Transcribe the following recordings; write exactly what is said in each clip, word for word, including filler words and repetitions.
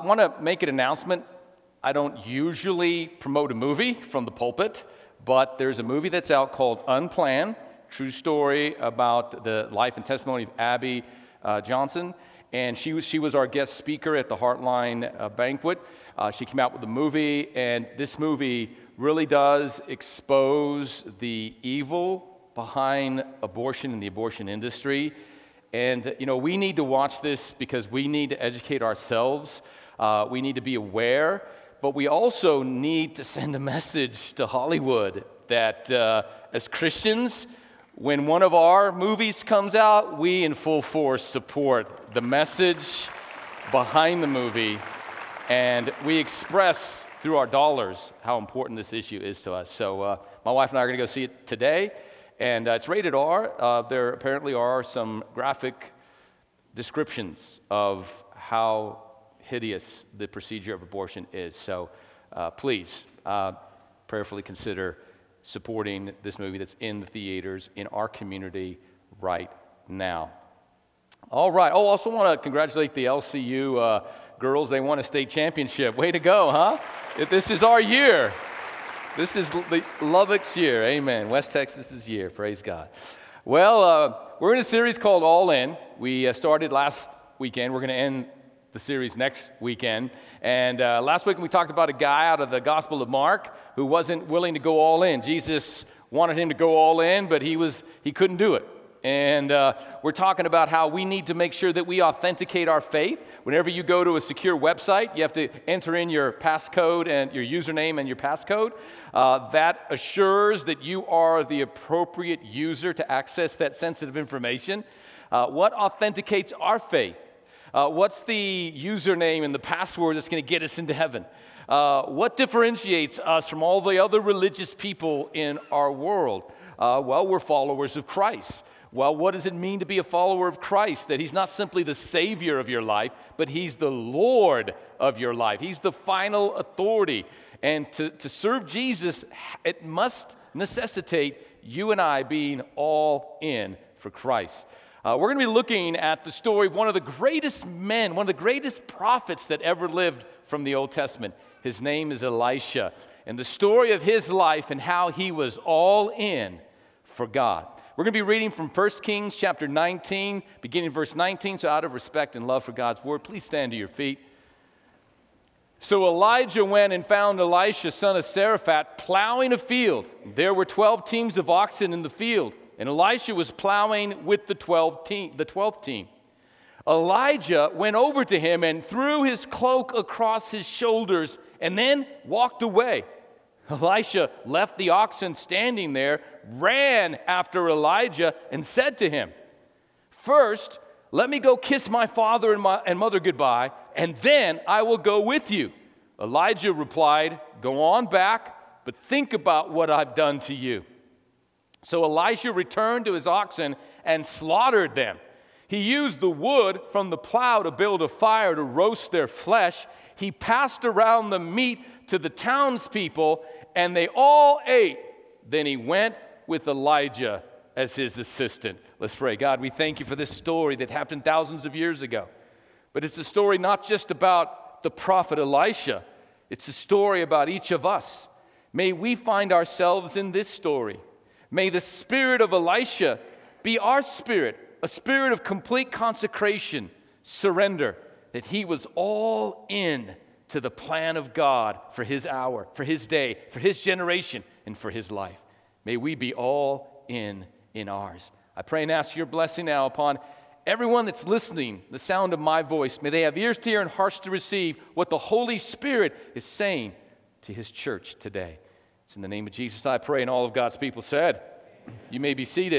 want to make an announcement. I don't usually promote a movie from the pulpit, but there's a movie that's out called Unplanned, true story about the life and testimony of Abby uh, Johnson. And she was, she was our guest speaker at the Heartline uh, banquet. Uh, she came out with a movie, and this movie really does expose the evil behind abortion in the abortion industry. And, you know, we need to watch this because we need to educate ourselves. Uh, we need to be aware. But we also need to send a message to Hollywood that uh, as Christians, when one of our movies comes out, we in full force support the message behind the movie, and we express through our dollars how important this issue is to us. So uh, my wife and I are going to go see it today, and uh, it's rated R. Uh, there apparently are some graphic descriptions of how hideous the procedure of abortion is. So uh, please uh, prayerfully consider supporting this movie that's in the theaters in our community right now. All right. Oh, also want to congratulate the L C U uh, girls. They won a state championship. Way to go, huh? If this is our year. This is the Lubbock's year. Amen. West Texas's year. Praise God. Well, uh, we're in a series called All In. We uh, started last weekend. We're going to end the series next weekend. And uh, last week we talked about a guy out of the Gospel of Mark who wasn't willing to go all in. Jesus wanted him to go all in, but he was he couldn't do it. And uh, we're talking about how we need to make sure that we authenticate our faith. Whenever you go to a secure website, you have to enter in your passcode and your username and your passcode. Uh, that assures that you are the appropriate user to access that sensitive information. Uh, what authenticates our faith? Uh, what's the username and the password that's going to get us into heaven? Uh, what differentiates us from all the other religious people in our world? Uh, well, we're followers of Christ. Well, what does it mean to be a follower of Christ? That he's not simply the Savior of your life, but he's the Lord of your life. He's the final authority. And to, to serve Jesus, it must necessitate you and I being all in for Christ. Uh, we're going to be looking at the story of one of the greatest men, one of the greatest prophets that ever lived from the Old Testament. His name is Elisha, and the story of his life and how he was all in for God. We're going to be reading from First Kings chapter nineteen, beginning verse nineteen. So out of respect and love for God's word, please stand to your feet. So Elijah went and found Elisha, son of Saraphat, plowing a field. There were twelve teams of oxen in the field, and Elisha was plowing with the twelfth team. The twelfth team. Elijah went over to him and threw his cloak across his shoulders and then walked away. Elisha left the oxen standing there, ran after Elijah, and said to him, "First, let me go kiss my father and, my, and mother goodbye, and then I will go with you." Elijah replied, "Go on back, but think about what I've done to you." So Elisha returned to his oxen and slaughtered them. He used the wood from the plow to build a fire to roast their flesh. He passed around the meat to the townspeople, and they all ate. Then he went with Elijah as his assistant. Let's pray. God, we thank you for this story that happened thousands of years ago. But it's a story not just about the prophet Elisha. It's a story about each of us. May we find ourselves in this story. May the spirit of Elisha be our spirit, a spirit of complete consecration, surrender, that he was all in to the plan of God for his hour, for his day, for his generation, and for his life. May we be all in in ours. I pray and ask your blessing now upon everyone that's listening, the sound of my voice. May they have ears to hear and hearts to receive what the Holy Spirit is saying to his church today. It's in the name of Jesus I pray, and all of God's people said. You may be seated.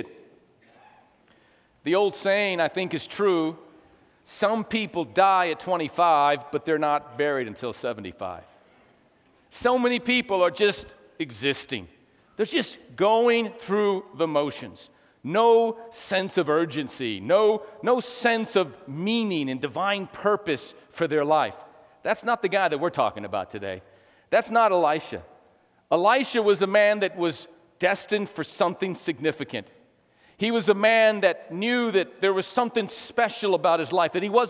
The old saying, I think, is true. Some people die at twenty-five, but they're not buried until seventy-five. So many people are just existing. They're just going through the motions. No sense of urgency, no, no sense of meaning and divine purpose for their life. That's not the guy that we're talking about today. That's not Elisha. Elisha was a man that was destined for something significant. He was a man that knew that there was something special about his life, that he wasn't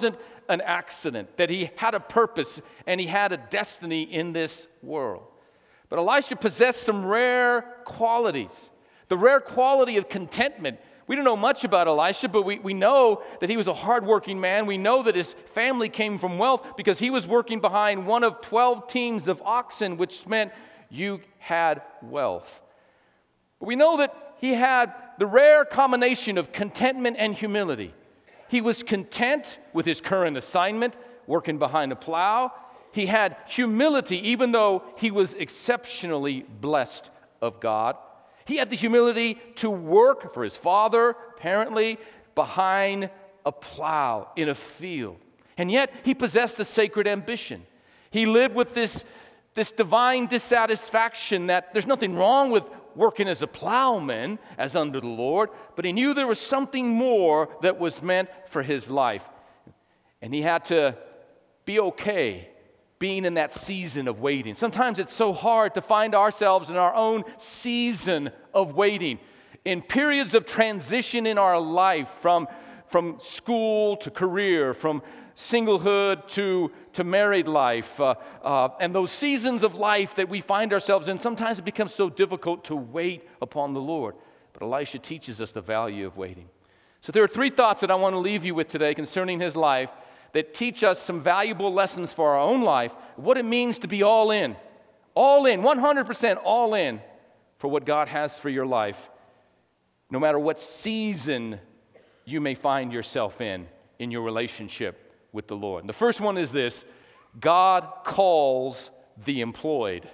an accident, that he had a purpose and he had a destiny in this world. But Elisha possessed some rare qualities, the rare quality of contentment. We don't know much about Elisha, but we, we know that he was a hardworking man. We know that his family came from wealth because he was working behind one of twelve teams of oxen, which meant you had wealth. But we know that he had the rare combination of contentment and humility. He was content with his current assignment, working behind a plow. He had humility, even though he was exceptionally blessed of God. He had the humility to work for his father, apparently, behind a plow in a field. And yet, he possessed a sacred ambition. He lived with this, this divine dissatisfaction that there's nothing wrong with working as a plowman, as under the Lord, but he knew there was something more that was meant for his life. And he had to be okay being in that season of waiting. Sometimes it's so hard to find ourselves in our own season of waiting, in periods of transition in our life, from, from school to career, from singlehood to, to married life, uh, uh, and those seasons of life that we find ourselves in. Sometimes it becomes so difficult to wait upon the Lord. But Elisha teaches us the value of waiting. So there are three thoughts that I want to leave you with today concerning his life that teach us some valuable lessons for our own life, what it means to be all in, all in, one hundred percent all in for what God has for your life, no matter what season you may find yourself in, in your relationship with the Lord. And the first one is this: God calls the employed.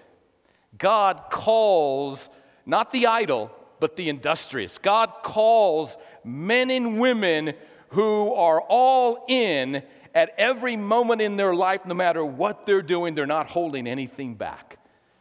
God calls not the idle, but the industrious. God calls men and women who are all in at every moment in their life, no matter what they're doing. They're not holding anything back.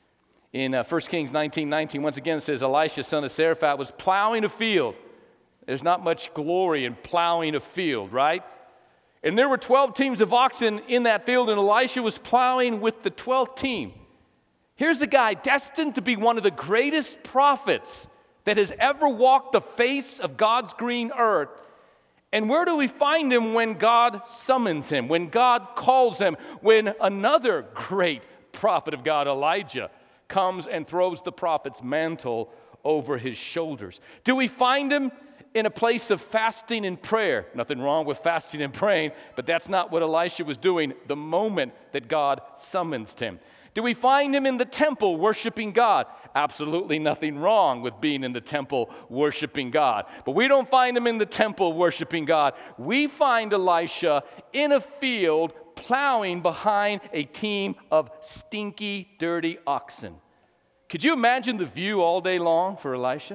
In uh, First Kings nineteen nineteen, once again it says, Elisha, son of Saraphat, was plowing a field. There's not much glory in plowing a field, right? And there were twelve teams of oxen in that field, and Elisha was plowing with the twelfth team. Here's a guy destined to be one of the greatest prophets that has ever walked the face of God's green earth. And where do we find him when God summons him, when God calls him, when another great prophet of God, Elijah, comes and throws the prophet's mantle over his shoulders? Do we find him in a place of fasting and prayer? Nothing wrong with fasting and praying, but that's not what Elisha was doing the moment that God summons him. Do we find him in the temple worshiping God? Absolutely nothing wrong with being in the temple worshiping God. But we don't find him in the temple worshiping God. We find Elisha in a field plowing behind a team of stinky, dirty oxen. Could you imagine the view all day long for Elisha?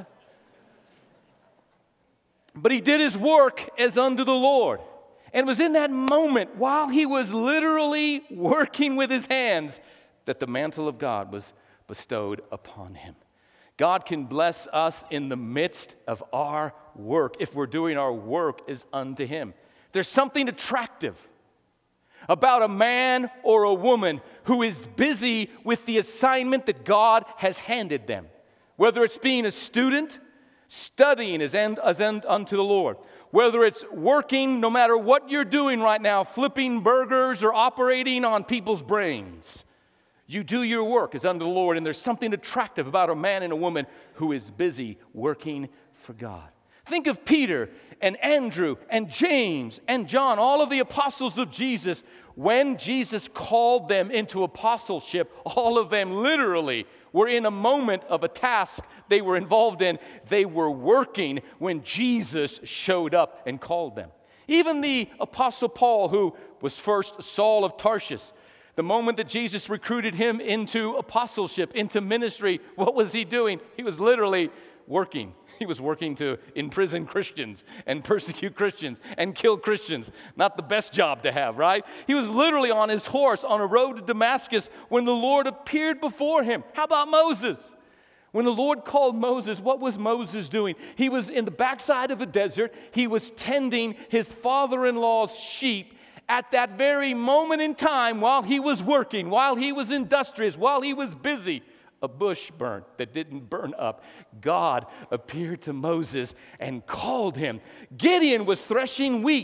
But he did his work as unto the Lord. And it was in that moment, while he was literally working with his hands, that the mantle of God was bestowed upon him. God can bless us in the midst of our work if we're doing our work as unto him. There's something attractive about a man or a woman who is busy with the assignment that God has handed them. Whether it's being a student, studying as, end, as end unto the Lord. Whether it's working, no matter what you're doing right now, flipping burgers or operating on people's brains. You do your work as unto the Lord, and there's something attractive about a man and a woman who is busy working for God. Think of Peter and Andrew and James and John, all of the apostles of Jesus. When Jesus called them into apostleship, all of them literally were in a moment of a task they were involved in. They were working when Jesus showed up and called them. Even the apostle Paul, who was first Saul of Tarshish, the moment that Jesus recruited him into apostleship, into ministry, what was he doing? He was literally working. He was working to imprison Christians and persecute Christians and kill Christians. Not the best job to have, right? He was literally on his horse on a road to Damascus when the Lord appeared before him. How about Moses? When the Lord called Moses, what was Moses doing? He was in the backside of a desert. He was tending his father-in-law's sheep. At that very moment in time, while he was working, while he was industrious, while he was busy, a bush burnt that didn't burn up. God appeared to Moses and called him. Gideon was threshing wheat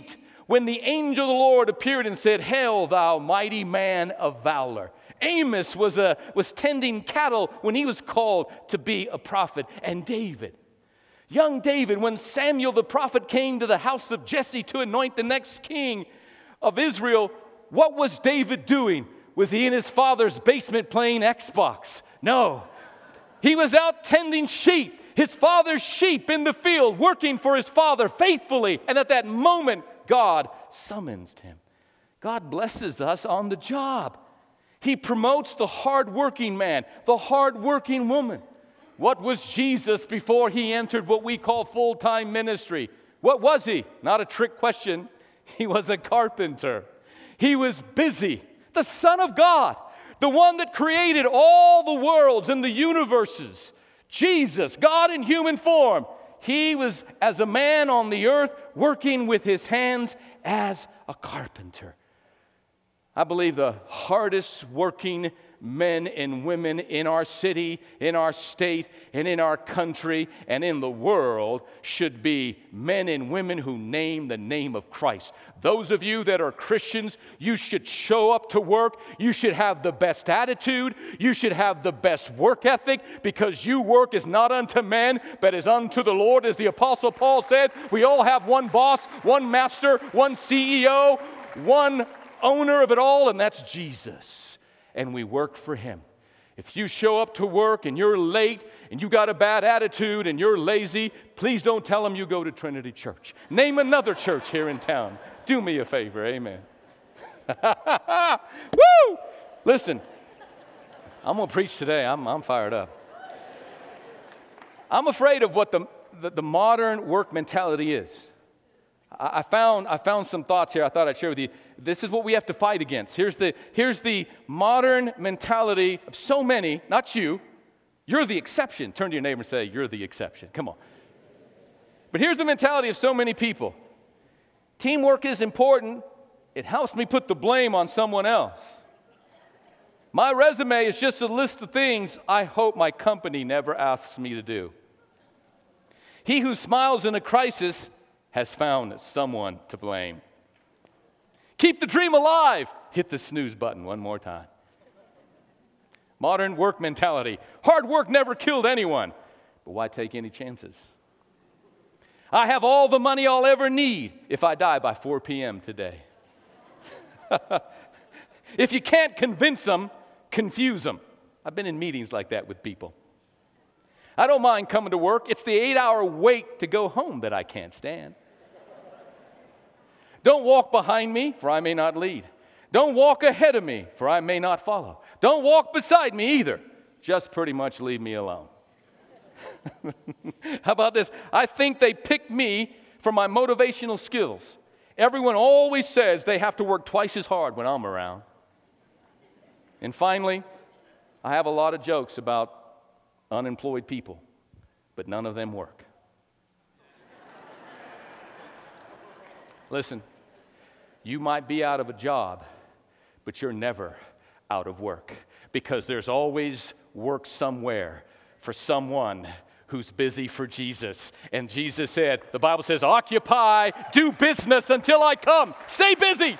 when the angel of the Lord appeared and said, "Hail, thou mighty man of valor." Amos was, a, was tending cattle when he was called to be a prophet. And David, young David, when Samuel the prophet came to the house of Jesse to anoint the next king of Israel, what was David doing? Was he in his father's basement playing Xbox? No. He was out tending sheep, his father's sheep in the field, working for his father faithfully. And at that moment, God summons him. God blesses us on the job. He promotes the hardworking man, the hardworking woman. What was Jesus before he entered what we call full-time ministry? What was he? Not a trick question. He was a carpenter. He was busy. The Son of God, the one that created all the worlds and the universes. Jesus, God in human form. He was, as a man on the earth, working with his hands as a carpenter. I believe the hardest working men and women in our city, in our state, and in our country, and in the world should be men and women who name the name of Christ. Those of you that are Christians, you should show up to work. You should have the best attitude. You should have the best work ethic, because you work is not unto men, but is unto the Lord. As the Apostle Paul said, we all have one boss, one master, one C E O, one owner of it all, and that's Jesus. And we work for him. If you show up to work and you're late and you got a bad attitude and you're lazy, please don't tell them you go to Trinity Church. Name another church here in town. Do me a favor, amen. Woo! Listen, I'm going to preach today. I'm, I'm fired up. I'm afraid of what the, the, the modern work mentality is. I found, I found some thoughts here I thought I'd share with you. This is what we have to fight against. Here's the, here's the modern mentality of so many, not you. You're the exception. Turn to your neighbor and say, "You're the exception." Come on. But here's the mentality of so many people. Teamwork is important. It helps me put the blame on someone else. My resume is just a list of things I hope my company never asks me to do. He who smiles in a crisis has found someone to blame. Keep the dream alive. Hit the snooze button one more time. Modern work mentality. Hard work never killed anyone, but why take any chances? I have all the money I'll ever need if I die by four p.m. today. If you can't convince them, confuse them. I've been in meetings like that with people. I don't mind coming to work. It's the eight-hour wait to go home that I can't stand. Don't walk behind me, for I may not lead. Don't walk ahead of me, for I may not follow. Don't walk beside me either. Just pretty much leave me alone. How about this? I think they picked me for my motivational skills. Everyone always says they have to work twice as hard when I'm around. And finally, I have a lot of jokes about unemployed people, but none of them work. Listen, you might be out of a job, but you're never out of work, because there's always work somewhere for someone who's busy for Jesus. And Jesus said, the Bible says, occupy, do business until I come. Stay busy.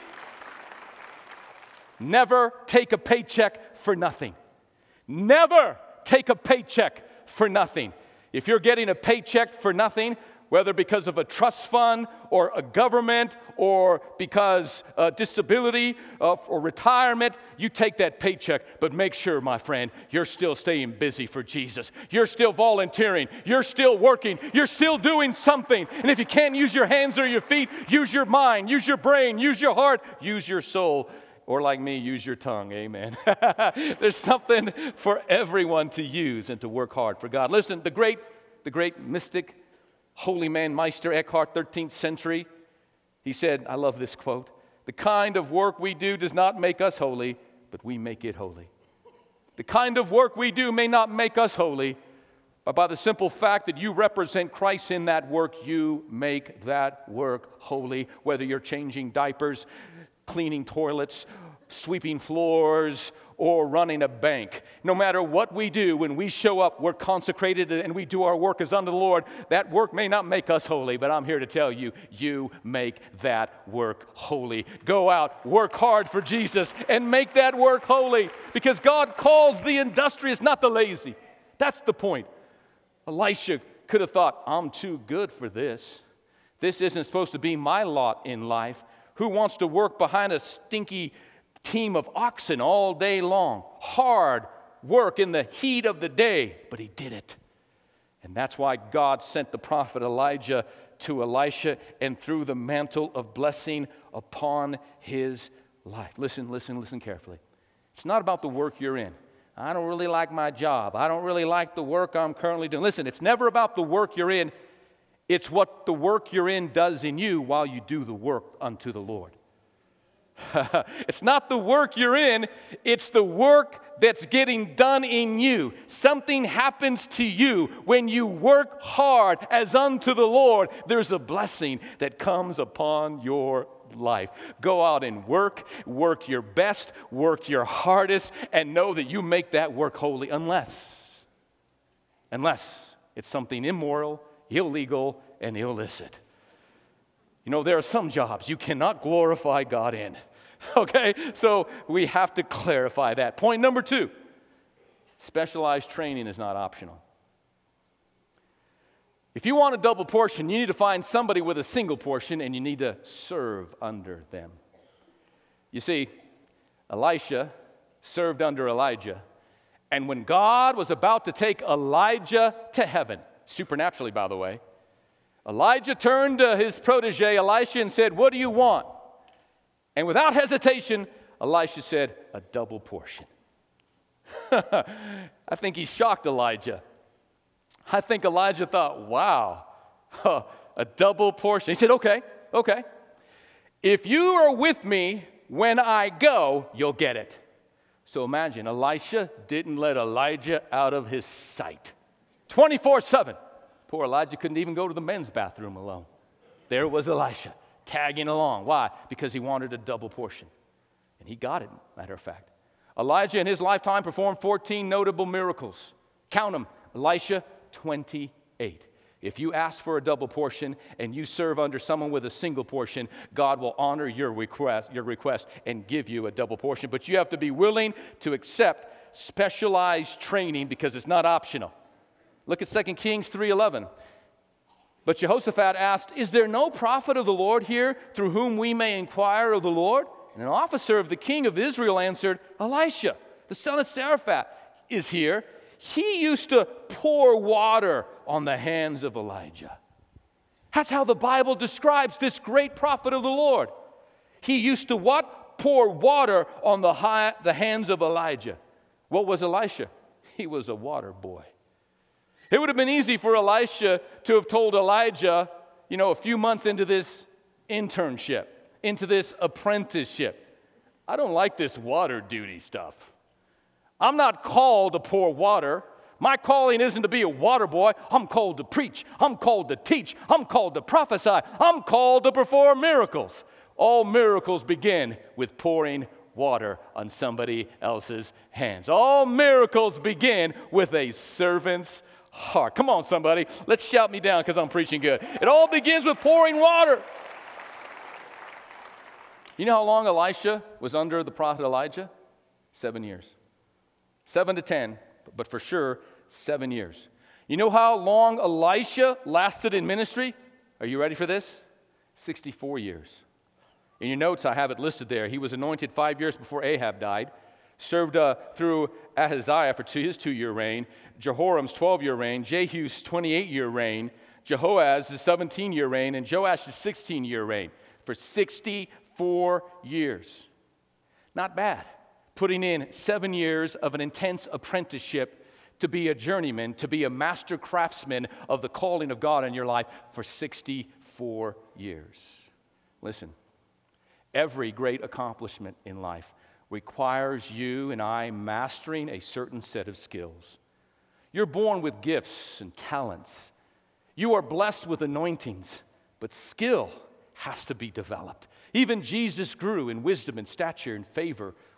Never take a paycheck for nothing. Never take a paycheck for nothing. If you're getting a paycheck for nothing, whether because of a trust fund or a government or because uh, disability uh, or retirement, you take that paycheck. But make sure, my friend, you're still staying busy for Jesus. You're still volunteering. You're still working. You're still doing something. And if you can't use your hands or your feet, use your mind, use your brain, use your heart, use your soul. Or like me, use your tongue, amen. There's something for everyone to use and to work hard for God. Listen, the great, the great mystic, holy man, Meister Eckhart, thirteenth century, he said, I love this quote, the kind of work we do does not make us holy, but we make it holy. The kind of work we do may not make us holy, but by the simple fact that you represent Christ in that work, you make that work holy. Whether you're changing diapers, cleaning toilets, sweeping floors, or running a bank. No matter what we do, when we show up, we're consecrated and we do our work as unto the Lord. That work may not make us holy, but I'm here to tell you, you make that work holy. Go out, work hard for Jesus, and make that work holy, because God calls the industrious, not the lazy. That's the point. Elisha could have thought, I'm too good for this. This isn't supposed to be my lot in life. Who wants to work behind a stinky team of oxen all day long? Hard work in the heat of the day, but he did it. And that's why God sent the prophet Elijah to Elisha and threw the mantle of blessing upon his life. Listen, listen, listen carefully. It's not about the work you're in. I don't really like my job. I don't really like the work I'm currently doing. Listen, it's never about the work you're in. It's what the work you're in does in you while you do the work unto the Lord. It's not the work you're in, it's the work that's getting done in you. Something happens to you when you work hard as unto the Lord. There's a blessing that comes upon your life. Go out and work, work your best, work your hardest, and know that you make that work holy, unless, unless it's something immoral, illegal, and illicit. You know, there are some jobs you cannot glorify God in. Okay? So we have to clarify that. Point number two, specialized training is not optional. If you want a double portion, you need to find somebody with a single portion, and you need to serve under them. You see, Elisha served under Elijah, and when God was about to take Elijah to heaven, supernaturally, by the way, Elijah turned to his protege, Elisha, and said, "What do you want?" And without hesitation, Elisha said, "A double portion." I think he shocked Elijah. I think Elijah thought, wow, a double portion. He said, okay, okay. If you are with me when I go, you'll get it. So imagine, Elisha didn't let Elijah out of his sight. twenty-four seven. Poor Elijah couldn't even go to the men's bathroom alone. There was Elisha tagging along. Why? Because he wanted a double portion. And he got it, matter of fact. Elijah in his lifetime performed fourteen notable miracles. Count them. Elisha, twenty-eight. If you ask for a double portion and you serve under someone with a single portion, God will honor your request, your request and give you a double portion. But you have to be willing to accept specialized training because it's not optional. Look at Second Kings three eleven. But Jehoshaphat asked, "Is there no prophet of the Lord here through whom we may inquire of the Lord?" And an officer of the king of Israel answered, "Elisha, the son of Saraphat, is here. He used to pour water on the hands of Elijah." That's how the Bible describes this great prophet of the Lord. He used to what? Pour water on the, high, the hands of Elijah. What was Elisha? He was a water boy. It would have been easy for Elisha to have told Elijah, you know, a few months into this internship, into this apprenticeship, "I don't like this water duty stuff. I'm not called to pour water. My calling isn't to be a water boy. I'm called to preach. I'm called to teach. I'm called to prophesy. I'm called to perform miracles." All miracles begin with pouring water on somebody else's hands. All miracles begin with a servant's heart. Come on, somebody. Let's shout me down because I'm preaching good. It all begins with pouring water. You know how long Elisha was under the prophet Elijah? Seven years. Seven to ten, but for sure, seven years. You know how long Elisha lasted in ministry? Are you ready for this? sixty-four years. In your notes, I have it listed there. He was anointed five years before Ahab died, served uh, through Ahaziah for two, his two-year reign, Jehoram's twelve-year reign, Jehu's twenty-eight-year reign, Jehoaz's seventeen-year reign, and Joash's sixteen-year reign for sixty-four years. Not bad. Putting in seven years of an intense apprenticeship to be a journeyman, to be a master craftsman of the calling of God in your life for sixty-four years. Listen, every great accomplishment in life requires you and I mastering a certain set of skills. You're born with gifts and talents. You are blessed with anointings, but skill has to be developed. Even Jesus grew in wisdom and stature and favor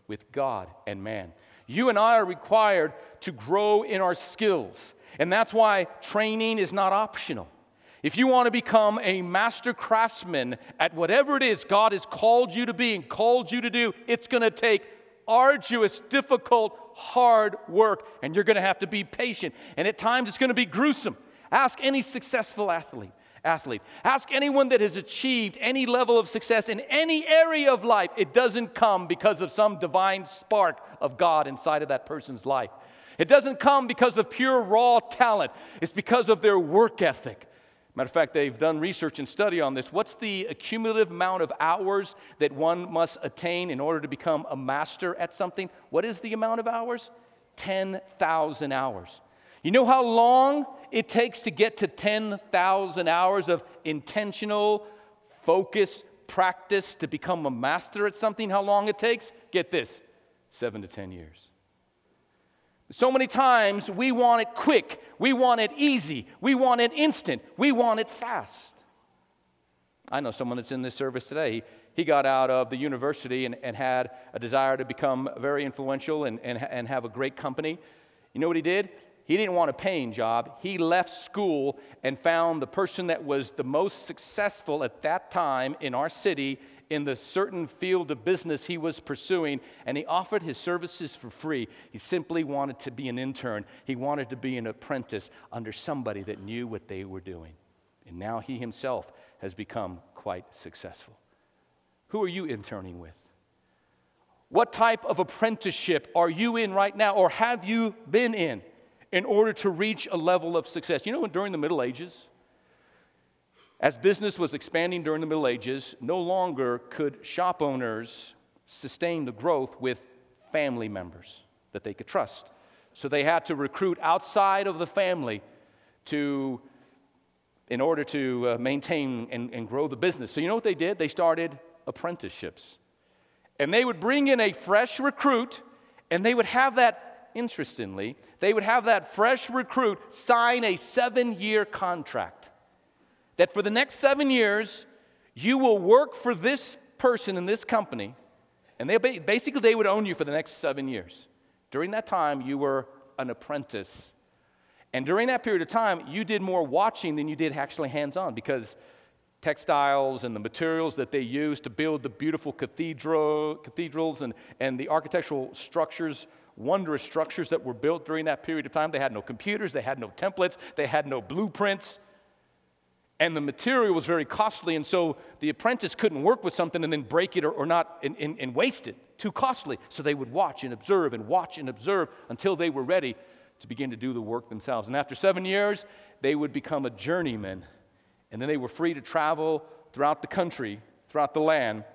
with God and man. You and I are required to grow in our skills, and that's why training is not optional. If you want to become a master craftsman at whatever it is God has called you to be and called you to do, it's going to take arduous, difficult, hard work, and you're going to have to be patient. And at times it's going to be gruesome. Ask any successful athlete. Athlete. Ask anyone that has achieved any level of success in any area of life. It doesn't come because of some divine spark of God inside of that person's life. It doesn't come because of pure raw talent. It's because of their work ethic. Matter of fact, they've done research and study on this. What's the accumulative amount of hours that one must attain in order to become a master at something? What is the amount of hours? ten thousand hours. You know how long it takes to get to ten thousand hours of intentional, focused practice to become a master at something? How long it takes? Get this, seven to ten years. So many times we want it quick, we want it easy, we want it instant, we want it fast. I know someone that's in this service today. He, he got out of the university and, and had a desire to become very influential and, and, and have a great company. You know what he did? He didn't want a paying job. He left school and found the person that was the most successful at that time in our city in the certain field of business he was pursuing, and he offered his services for free. He simply wanted to be an intern. He wanted to be an apprentice under somebody that knew what they were doing. And now he himself has become quite successful. Who are you interning with? What type of apprenticeship are you in right now, or have you been in, in order to reach a level of success? You know, during the Middle Ages, as business was expanding during the Middle Ages, no longer could shop owners sustain the growth with family members that they could trust. So they had to recruit outside of the family to, in order to uh, maintain and, and grow the business. So you know what they did? They started apprenticeships. And they would bring in a fresh recruit, and they would have that, interestingly, they would have that fresh recruit sign a seven-year contract. That for the next seven years, you will work for this person in this company, and they basically they would own you for the next seven years. During that time, you were an apprentice. And during that period of time, you did more watching than you did actually hands-on, because textiles and the materials that they used to build the beautiful cathedral, cathedrals and, and the architectural structures, wondrous structures that were built during that period of time, they had no computers, they had no templates, they had no blueprints. And the material was very costly, and so the apprentice couldn't work with something and then break it or, or not and, and, and waste it. Too costly. So they would watch and observe and watch and observe until they were ready to begin to do the work themselves. And after seven years, they would become a journeyman, and then they were free to travel throughout the country, throughout the land,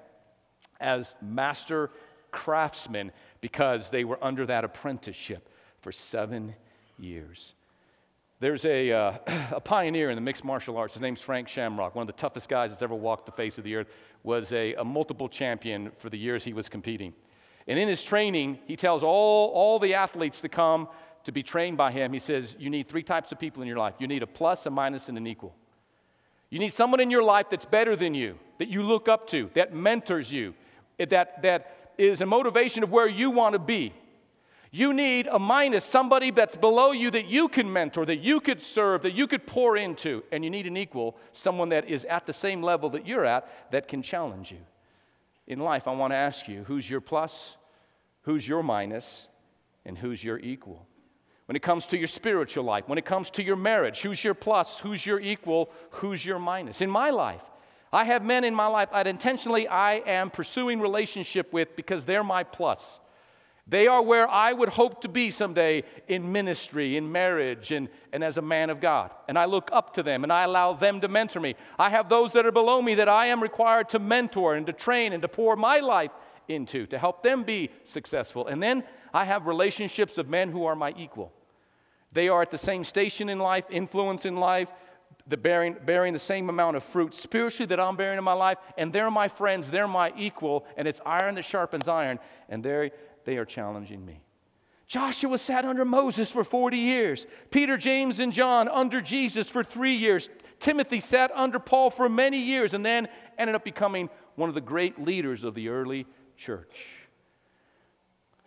as master craftsmen, because they were under that apprenticeship for seven years. There's a, uh, a pioneer in the mixed martial arts. His name's Frank Shamrock. One of the toughest guys that's ever walked the face of the earth. Was a, a multiple champion for the years he was competing. And in his training, he tells all, all the athletes to come to be trained by him. He says, you need three types of people in your life. You need a plus, a minus, and an equal. You need someone in your life that's better than you, that you look up to, that mentors you, that, that is a motivation of where you want to be. You need a minus, somebody that's below you that you can mentor, that you could serve, that you could pour into. And you need an equal, someone that is at the same level that you're at that can challenge you. In life, I want to ask you, who's your plus, who's your minus, and who's your equal? When it comes to your spiritual life, when it comes to your marriage, who's your plus, who's your equal, who's your minus? In my life, I have men in my life that intentionally I am pursuing relationship with because they're my plus. They are where I would hope to be someday in ministry, in marriage, and, and as a man of God. And I look up to them, and I allow them to mentor me. I have those that are below me that I am required to mentor and to train and to pour my life into, to help them be successful. And then I have relationships of men who are my equal. They are at the same station in life, influence in life, the bearing, bearing the same amount of fruit spiritually that I'm bearing in my life, and they're my friends, they're my equal, and it's iron that sharpens iron, and they're They are challenging me. Joshua sat under Moses for forty years. Peter, James, and John under Jesus for three years. Timothy sat under Paul for many years and then ended up becoming one of the great leaders of the early church.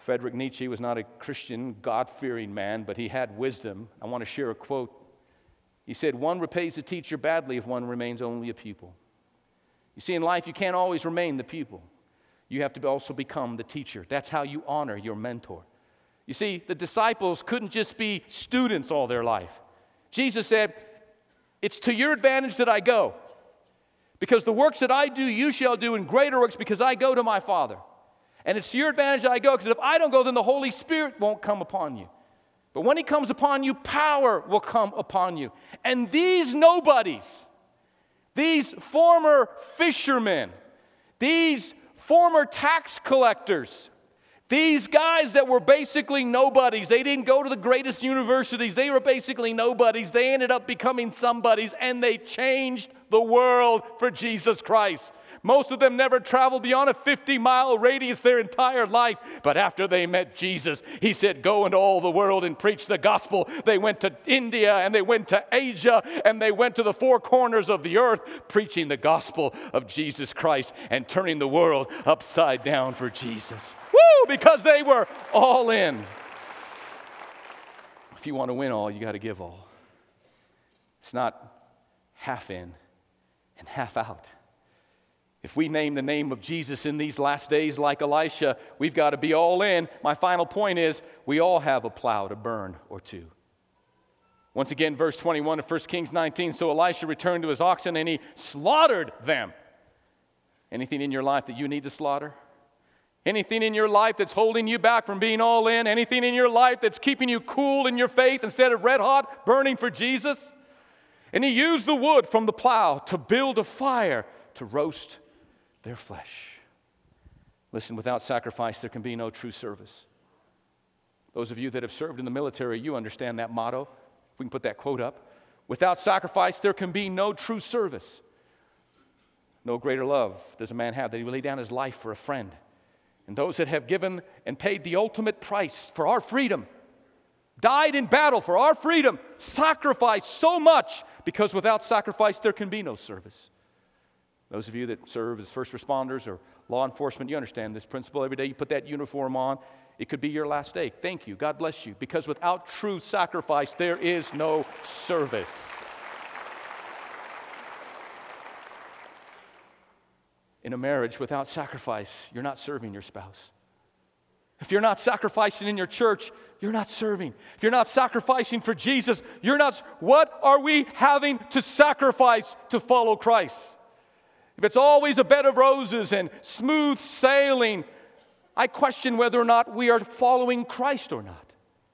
Friedrich Nietzsche was not a Christian, God-fearing man, but he had wisdom. I want to share a quote. He said, "One repays the teacher badly if one remains only a pupil." You see, in life, you can't always remain the pupil. You have to also become the teacher. That's how you honor your mentor. You see, the disciples couldn't just be students all their life. Jesus said, "It's to your advantage that I go. Because the works that I do, you shall do, and greater works, because I go to my Father. And it's to your advantage that I go, because if I don't go, then the Holy Spirit won't come upon you. But when He comes upon you, power will come upon you. And these nobodies, these former fishermen, these former tax collectors, these guys that were basically nobodies, they didn't go to the greatest universities, they were basically nobodies, they ended up becoming somebodies, and they changed the world for Jesus Christ. Most of them never traveled beyond a fifty-mile radius their entire life. But after they met Jesus, He said, "Go into all the world and preach the gospel." They went to India, and they went to Asia, and they went to the four corners of the earth, preaching the gospel of Jesus Christ and turning the world upside down for Jesus. Woo! Because they were all in. If you want to win all, you got to give all. It's not half in and half out. If we name the name of Jesus in these last days like Elisha, we've got to be all in. My final point is, we all have a plow to burn or two. Once again, verse twenty-one of First Kings nineteen, "So Elisha returned to his oxen, and he slaughtered them." Anything in your life that you need to slaughter? Anything in your life that's holding you back from being all in? Anything in your life that's keeping you cool in your faith instead of red hot, burning for Jesus? And he used the wood from the plow to build a fire to roast their flesh. Listen, without sacrifice, there can be no true service. Those of you that have served in the military, you understand that motto. If we can put that quote up. Without sacrifice, there can be no true service. No greater love does a man have that he will lay down his life for a friend. And those that have given and paid the ultimate price for our freedom, died in battle for our freedom, sacrificed so much, because without sacrifice, there can be no service. Those of you that serve as first responders or law enforcement, you understand this principle. Every day you put that uniform on, it could be your last day. Thank you. God bless you. Because without true sacrifice, there is no service. In a marriage, without sacrifice, you're not serving your spouse. If you're not sacrificing in your church, you're not serving. If you're not sacrificing for Jesus, you're not. What are we having to sacrifice to follow Christ? If it's always a bed of roses and smooth sailing, I question whether or not we are following Christ or not.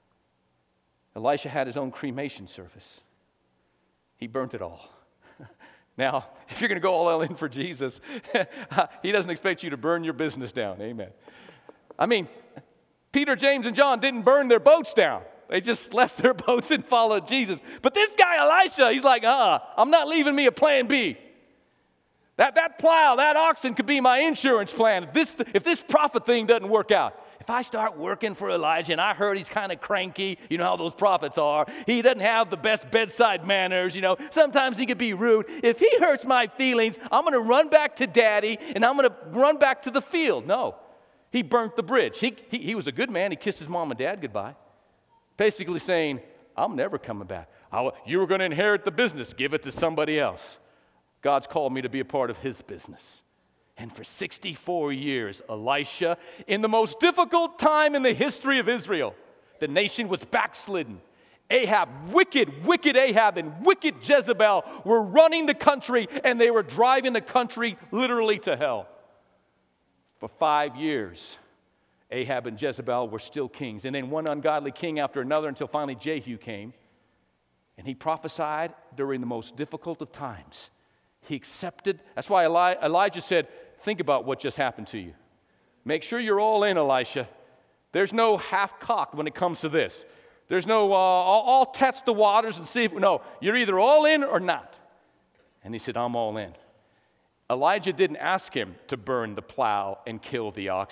Elisha had his own cremation service. He burnt it all. Now, if you're going to go all in for Jesus, He doesn't expect you to burn your business down. Amen. I mean, Peter, James, and John didn't burn their boats down. They just left their boats and followed Jesus. But this guy, Elisha, he's like, uh-uh, I'm not leaving me a plan B. That, that plow, that oxen could be my insurance plan. If this, if this prophet thing doesn't work out, if I start working for Elijah and I heard he's kind of cranky, you know how those prophets are. He doesn't have the best bedside manners, you know. Sometimes he could be rude. If he hurts my feelings, I'm going to run back to Daddy and I'm going to run back to the field. No, he burnt the bridge. He, he, he was a good man. He kissed his mom and dad goodbye. Basically saying, I'm never coming back. I'll, you were going to inherit the business. Give it to somebody else. God's called me to be a part of His business. And for sixty-four years, Elisha, in the most difficult time in the history of Israel, the nation was backslidden. Ahab, wicked, wicked Ahab and wicked Jezebel were running the country, and they were driving the country literally to hell. For five years, Ahab and Jezebel were still kings. And then one ungodly king after another until finally Jehu came. And he prophesied during the most difficult of times. He accepted. That's why Eli- Elijah said, think about what just happened to you. Make sure you're all in, Elisha. There's no half-cocked when it comes to this. There's no, uh, I'll, I'll test the waters and see if, no, you're either all in or not. And he said, I'm all in. Elijah didn't ask him to burn the plow and kill the oxen,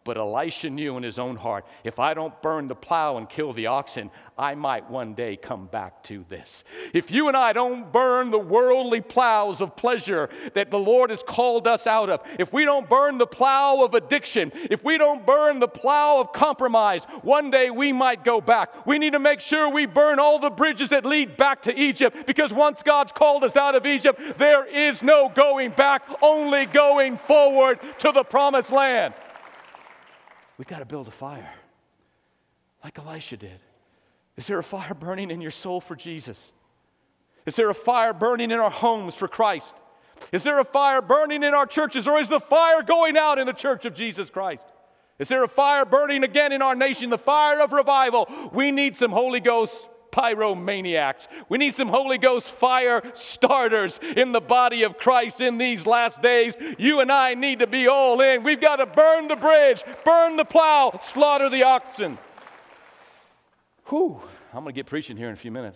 But Elisha knew in his own heart, if I don't burn the plow and kill the oxen, I might one day come back to this. If you and I don't burn the worldly plows of pleasure that the Lord has called us out of, if we don't burn the plow of addiction, if we don't burn the plow of compromise, one day we might go back. We need to make sure we burn all the bridges that lead back to Egypt, because once God's called us out of Egypt, there is no going back, only going forward to the promised land. We've got to build a fire like Elisha did. Is there a fire burning in your soul for Jesus? Is there a fire burning in our homes for Christ? Is there a fire burning in our churches, or is the fire going out in the church of Jesus Christ? Is there a fire burning again in our nation, the fire of revival? We need some Holy Ghost pyromaniacs. We need some Holy Ghost fire starters in the body of Christ in these last days. You and I need to be all in. We've got to burn the bridge, burn the plow, slaughter the oxen. Whew, I'm going to get preaching here in a few minutes.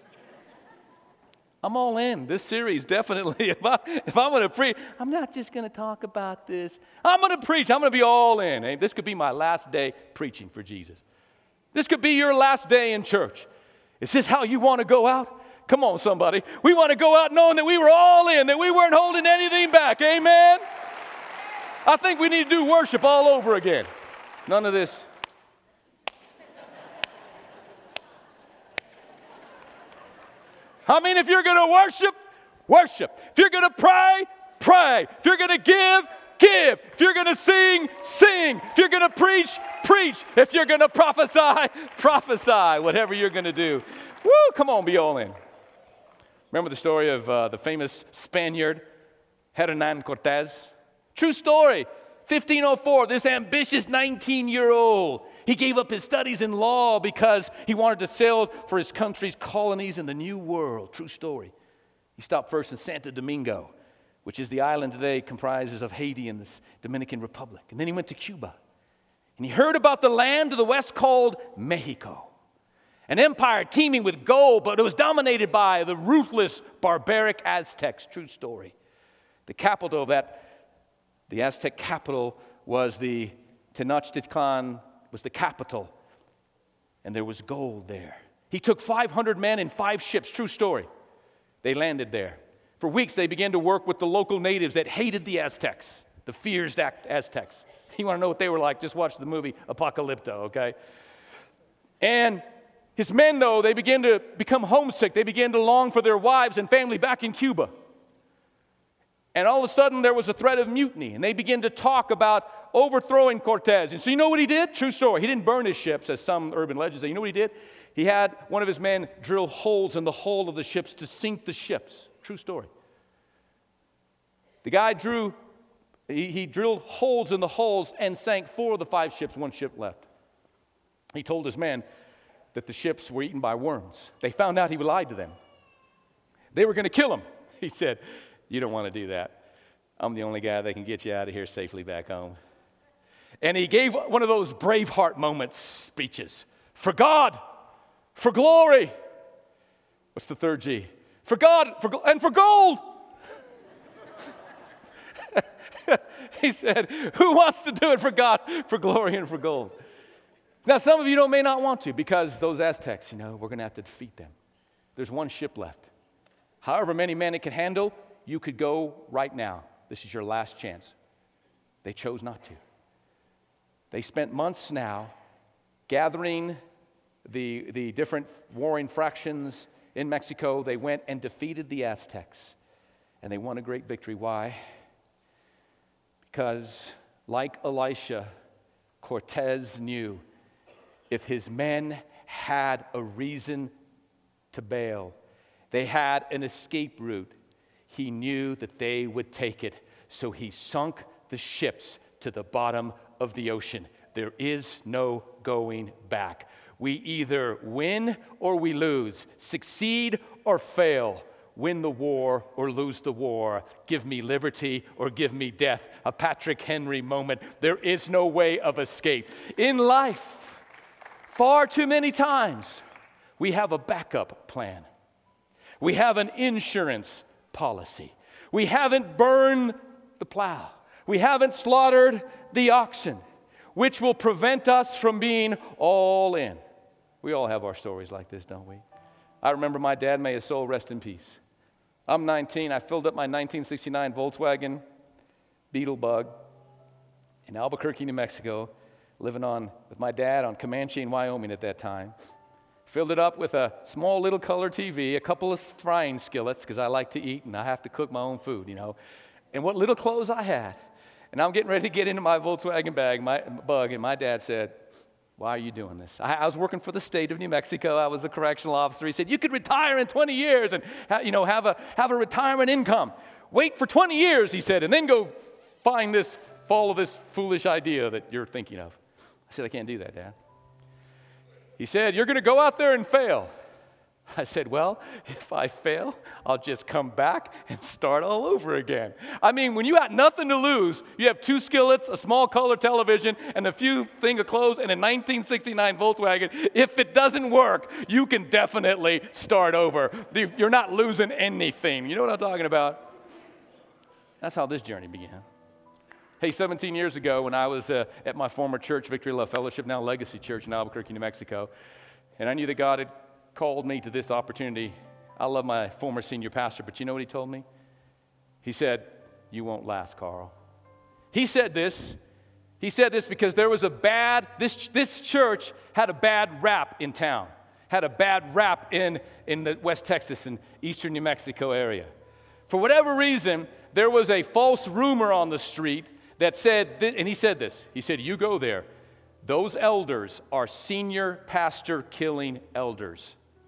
I'm all in. This series, definitely. If, I, if I'm going to preach, I'm not just going to talk about this. I'm going to preach. I'm going to be all in. Hey, this could be my last day preaching for Jesus. This could be your last day in church. Is this how you want to go out? Come on, somebody. We want to go out knowing that we were all in, that we weren't holding anything back. Amen? I think we need to do worship all over again. None of this. I mean, if you're going to worship, worship. If you're going to pray, pray. If you're going to give, give. If you're going to sing, sing. If you're going to preach, preach. If you're going to prophesy, prophesy. Whatever you're going to do. Woo, come on, be all in. Remember the story of uh, the famous Spaniard, Hernan Cortez? True story. fifteen oh four, this ambitious nineteen-year-old. He gave up his studies in law because he wanted to sail for his country's colonies in the New World. True story. He stopped first in Santo Domingo, which is the island today comprises of Haiti and the Dominican Republic. And then he went to Cuba. And he heard about the land to the west called Mexico, an empire teeming with gold, but it was dominated by the ruthless, barbaric Aztecs. True story. The capital of that, the Aztec capital was the Tenochtitlan, was the capital, and there was gold there. He took five hundred men in five ships. True story. They landed there. For weeks, they began to work with the local natives that hated the Aztecs, the fierce Aztecs. You want to know what they were like? Just watch the movie Apocalypto, okay? And his men, though, they began to become homesick. They began to long for their wives and family back in Cuba. And all of a sudden, there was a threat of mutiny, and they began to talk about overthrowing Cortez. And so you know what he did? True story. He didn't burn his ships, as some urban legends say. You know what he did? He had one of his men drill holes in the hull of the ships to sink the ships. True story. The guy drew, he, he drilled holes in the hulls and sank four of the five ships, one ship left. He told his men that the ships were eaten by worms. They found out he lied to them. They were going to kill him. He said, "You don't want to do that. I'm the only guy that can get you out of here safely back home." And he gave one of those Braveheart moments speeches. For God, for glory. What's the third G? For God, for, and for gold. He said, who wants to do it for God, for glory, and for gold? Now, some of you know, may not want to, because those Aztecs, you know, we're going to have to defeat them. There's one ship left. However many men it can handle, you could go right now. This is your last chance. They chose not to. They spent months now gathering the, the different warring fractions in Mexico. They went and defeated the Aztecs, and they won a great victory. Why? Because, like Elisha, Cortez knew if his men had a reason to bail, they had an escape route, he knew that they would take it. So he sunk the ships to the bottom of the ocean. There is no going back. We either win or we lose, succeed or fail, win the war or lose the war, give me liberty or give me death. A Patrick Henry moment. There is no way of escape. In life, far too many times, we have a backup plan. We have an insurance policy. We haven't burned the plow. We haven't slaughtered the oxen. which will prevent us from being all in. We all have our stories like this, don't we? I remember my dad, may his soul rest in peace. I'm nineteen. I filled up my nineteen sixty-nine Volkswagen Beetle Bug in Albuquerque, New Mexico, living on with my dad on Comanche in Wyoming at that time. Filled it up with a small little color T V, a couple of frying skillets, because I like to eat and I have to cook my own food, you know, and what little clothes I had. And I'm getting ready to get into my Volkswagen bag, my bug, and my dad said, "Why are you doing this?" I, I was working for the state of New Mexico. I was a correctional officer. He said, "You could retire in twenty years and ha- you know have a have a retirement income. Wait for twenty years," he said, "and then go find this, follow this foolish idea that you're thinking of." I said, "I can't do that, Dad." He said, "You're going to go out there and fail." I said, "Well, if I fail, I'll just come back and start all over again." I mean, when you got nothing to lose, you have two skillets, a small color television, and a few thing of clothes, and a nineteen sixty-nine Volkswagen. If it doesn't work, you can definitely start over. You're not losing anything. You know what I'm talking about? That's how this journey began. Hey, seventeen years ago, when I was uh, at my former church, Victory Love Fellowship, now Legacy Church in Albuquerque, New Mexico, and I knew that God had called me to this opportunity. I love my former senior pastor, but you know what he told me? He said, "You won't last, Carl." He said this. He said this because there was a bad, this, this church had a bad rap in town, had a bad rap in, in the West Texas and eastern New Mexico area. For whatever reason, there was a false rumor on the street that said, th- and he said this, he said, "You go there. Those elders are senior pastor killing elders.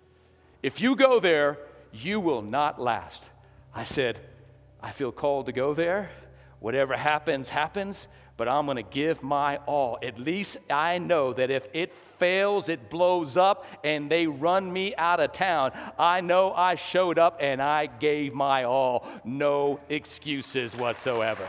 If you go there, you will not last." I said, "I feel called to go there. Whatever happens, happens, but I'm going to give my all. At least I know that if it fails, it blows up, and they run me out of town, I know I showed up and I gave my all. No excuses whatsoever."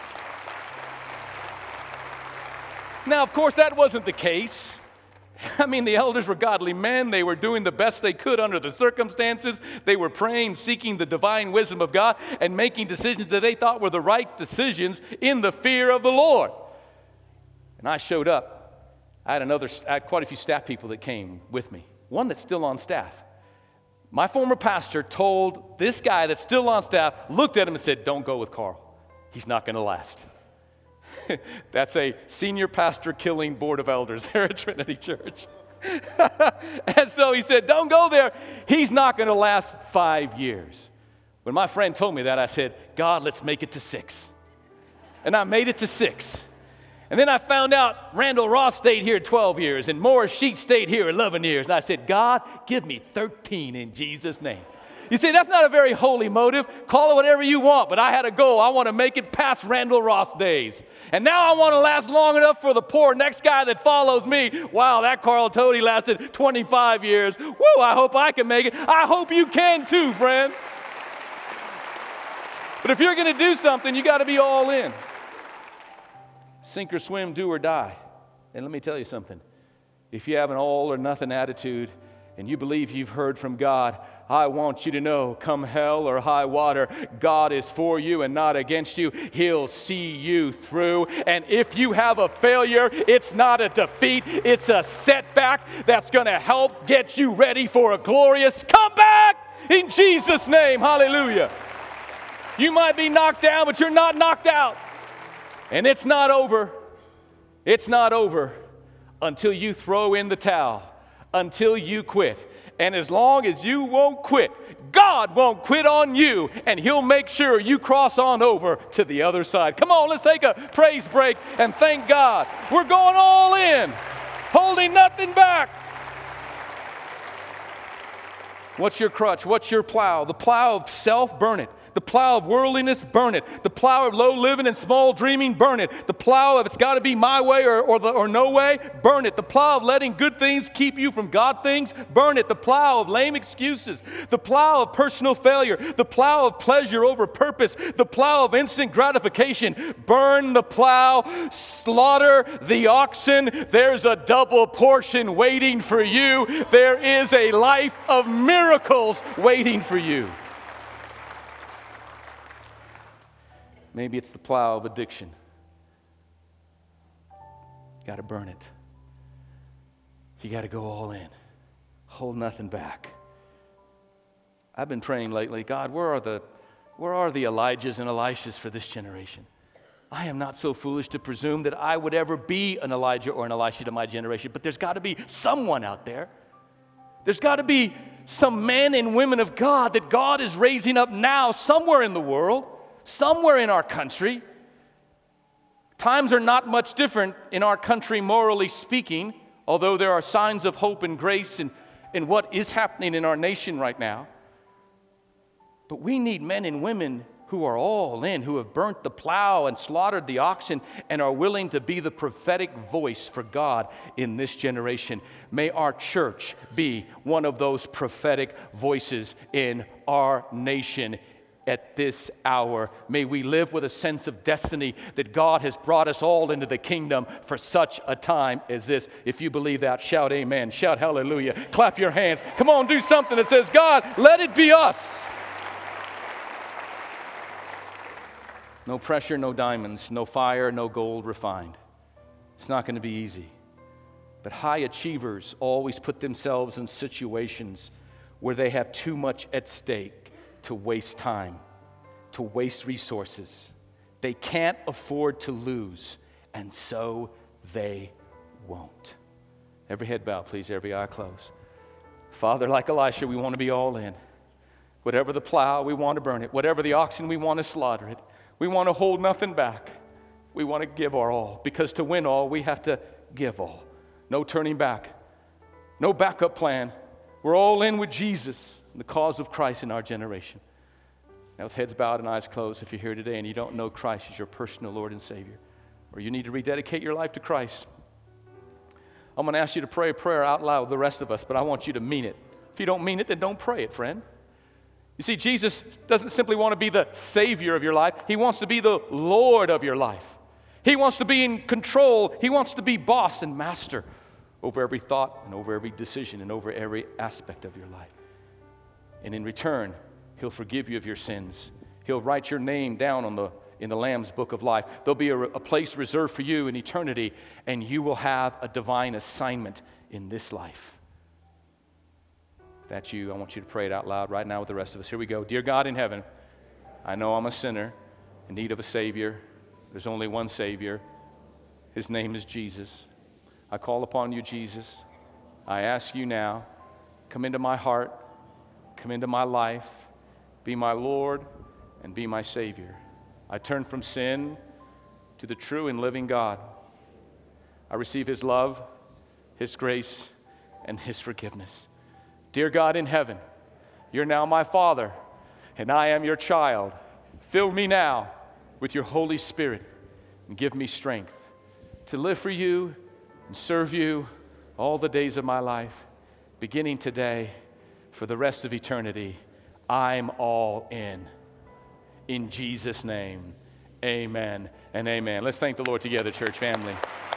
Now, of course, that wasn't the case. I mean, the elders were godly men. They were doing the best they could under the circumstances. They were praying, seeking the divine wisdom of God, and making decisions that they thought were the right decisions in the fear of the Lord. And I showed up. I had another, I had quite a few staff people that came with me. One that's still on staff. My former pastor told this guy that's still on staff, looked at him and said, "Don't go with Carl. He's not going to last." That's a senior pastor killing board of elders there at Trinity Church. And so he said, "Don't go there. He's not going to last five years. When my friend told me that, I said, "God, let's make it to six." And I made it to six. And then I found out Randall Ross stayed here twelve years and Morris Sheet stayed here eleven years. And I said, "God, give me thirteen in Jesus' name." You see, that's not a very holy motive. Call it whatever you want, but I had a goal. I want to make it past Randall Ross days. And now I want to last long enough for the poor next guy that follows me. Wow, that Carl Tody lasted twenty-five years. Woo, I hope I can make it. I hope you can too, friend. But if you're going to do something, you got to be all in. Sink or swim, do or die. And let me tell you something. If you have an all or nothing attitude and you believe you've heard from God, I want you to know, come hell or high water, God is for you and not against you. He'll see you through. And if you have a failure, it's not a defeat. It's a setback that's going to help get you ready for a glorious comeback in Jesus' name. Hallelujah. You might be knocked down, but you're not knocked out. And it's not over. It's not over until you throw in the towel, until you quit. And as long as you won't quit, God won't quit on you, and He'll make sure you cross on over to the other side. Come on, let's take a praise break and thank God. We're going all in, holding nothing back. What's your crutch? What's your plow? The plow of self, burn it. The plow of worldliness, burn it. The plow of low living and small dreaming, burn it. The plow of it's got to be my way or, or, the, or no way, burn it. The plow of letting good things keep you from God things, burn it. The plow of lame excuses. The plow of personal failure. The plow of pleasure over purpose. The plow of instant gratification. Burn the plow. Slaughter the oxen. There's a double portion waiting for you. There is a life of miracles waiting for you. Maybe it's the plow of addiction. got to burn it. You got to go all in. Hold nothing back. I've been praying lately, God, where are the where are the Elijahs and Elishas for this generation? I am not so foolish to presume that I would ever be an Elijah or an Elisha to my generation, but there's got to be someone out there. There's got to be some men and women of God that God is raising up now somewhere in the world, somewhere in our country. Times are not much different in our country, morally speaking, although there are signs of hope and grace in, in what is happening in our nation right now. But we need men and women who are all in, who have burnt the plow and slaughtered the oxen and are willing to be the prophetic voice for God in this generation. May our church be one of those prophetic voices in our nation at this hour. May we live with a sense of destiny that God has brought us all into the kingdom for such a time as this. If you believe that, shout amen, shout hallelujah, clap your hands. Come on, do something that says, God, let it be us. No pressure, no diamonds, no fire, no gold refined. It's not going to be easy. But high achievers always put themselves in situations where they have too much at stake to waste time, to waste resources. They can't afford to lose, and so they won't. Every head bowed, please, every eye closed. Father, like Elisha, we want to be all in. Whatever the plow, we want to burn it. Whatever the oxen, we want to slaughter it. We want to hold nothing back. We want to give our all, because to win all, we have to give all. No turning back. No backup plan. We're all in with Jesus and the cause of Christ in our generation. Now, with heads bowed and eyes closed, if you're here today and you don't know Christ as your personal Lord and Savior, or you need to rededicate your life to Christ, I'm going to ask you to pray a prayer out loud with the rest of us, but I want you to mean it. If you don't mean it, then don't pray it, friend. You see, Jesus doesn't simply want to be the Savior of your life. He wants to be the Lord of your life. He wants to be in control. He wants to be boss and master over every thought and over every decision and over every aspect of your life. And in return, He'll forgive you of your sins. He'll write your name down on the, in the Lamb's book of life. There'll be a, a place reserved for you in eternity, and you will have a divine assignment in this life. That's you. I want you to pray it out loud right now with the rest of us. Here we go. Dear God in heaven, I know I'm a sinner in need of a Savior. There's only one Savior. His name is Jesus. I call upon you, Jesus. I ask you now, come into my heart, come into my life, be my Lord and be my Savior. I turn from sin to the true and living God. I receive His love, His grace, and His forgiveness. Dear God in heaven, you're now my Father, and I am your child. Fill me now with your Holy Spirit and give me strength to live for you and serve you all the days of my life, beginning today for the rest of eternity. I'm all in. In Jesus' name, amen and amen. Let's thank the Lord together, church family.